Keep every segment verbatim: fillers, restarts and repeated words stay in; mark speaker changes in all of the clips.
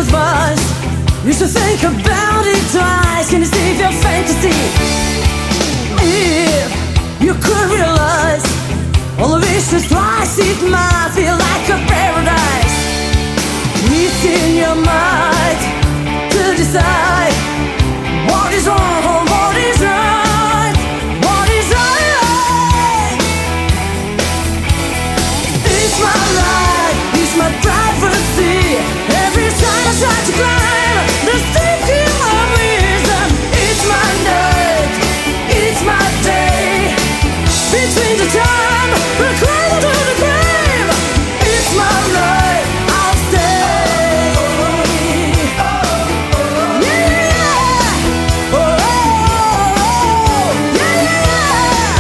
Speaker 1: advice. You should think about it twice. Can you save your fantasy? If you could realize all of it's just twice, it might feel like a paradise. It's in your mind to decide what is wrong, what is right, what is right. It's my life, it's my privacy. Every time I try to climb the thinking of reason, it's my night, it's my day. Between the time, the cradle to the grave, it's my life, I'll stay. Yeah, yeah, oh, oh, oh, yeah,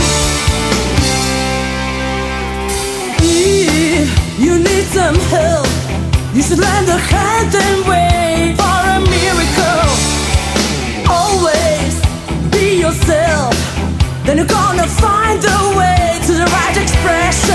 Speaker 1: yeah. If you need some help, you should lend a hand and wait for a miracle. Always be yourself, then you're gonna find a way to the right expression.